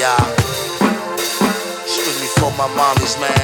y'all. Strictly for my mommies, man.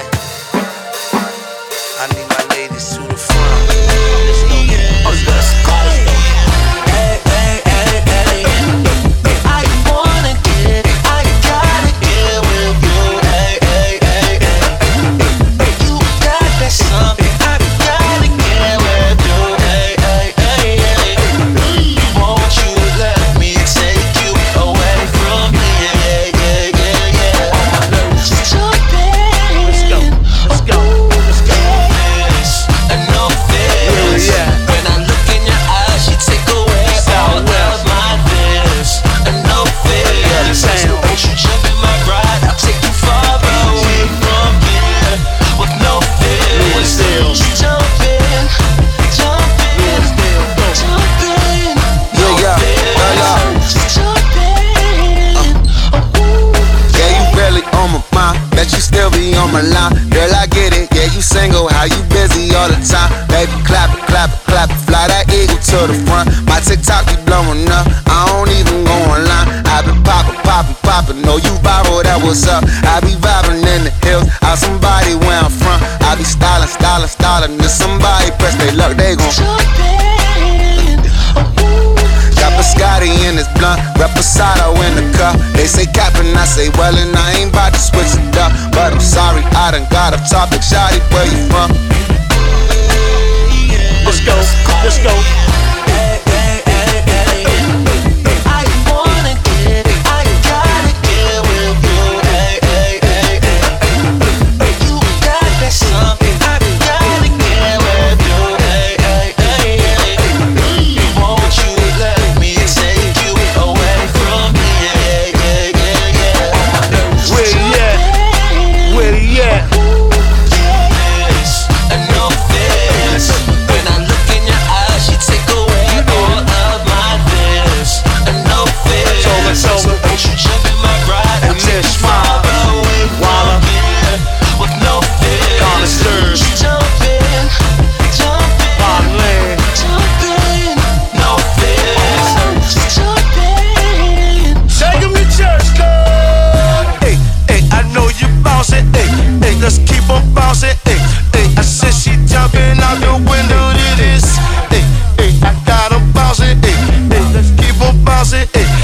I need my ladies to the front. Let's go. Let's go. Hey, hey, hey, hey. I wanna get, I gotta get with you. Hey, hey, hey, hey. You got that something, I gotta get with you. Hey, hey, hey, hey. Won't you let me take you away from me? Yeah, yeah, yeah, yeah. Just jump in. Let's go. Let's go. Let's go. I know this. When I look in your eyes, you take away all of my fears. I know this. Won't you jump in my ride? I'll take you far away from here with no fears. Just jump in, jump in, jump in. No fears. Just jump in. Yeah, you barely on my mind, bet you still be on my line. Girl, I get it, yeah, you single, how you busy all the time. Baby, clap it, clap it, clap it, fly that eagle to the front. My TikTok be blowing up, I don't even go online. I been poppin', poppin', poppin', know you viral, that what's up. I be vibing in the hills, out somebody where I'm from. I be stylin', stylin', stylin', if somebody press they luck, they gon' Jump in. got Biscotti in his blunt, Reposado in the cup. They say capping, I say well, and I ain't about to switch it up. But I'm sorry, I done got off topic. Shawty, where you from? Let's go. Let's go. Hey, hey, hey, hey. I wanna get, I gotta get with you. Hey, hey, hey, hey. You got that something, I gotta get with you. Hey, hey, hey, hey. Won't you let me take you away from me? Yeah, yeah, yeah, yeah. Where he at? Where he at? I know this. When I look in your eyes, you take away all of my fears. I know this. So won't you jump in my ride? I'll take you far away from here with no fears. Connoisseurs. Jump in, jump in, Parkland. jump in, no fears. Just jump in. Take him to church, girl. Hey, hey, I know you bouncing. Hey, hey, let's keep on bouncing. Hey, hey, I said she jumping out the window to this. Hey, hey, I got 'em bouncing. Hey, hey, let's keep on bouncing. Hey,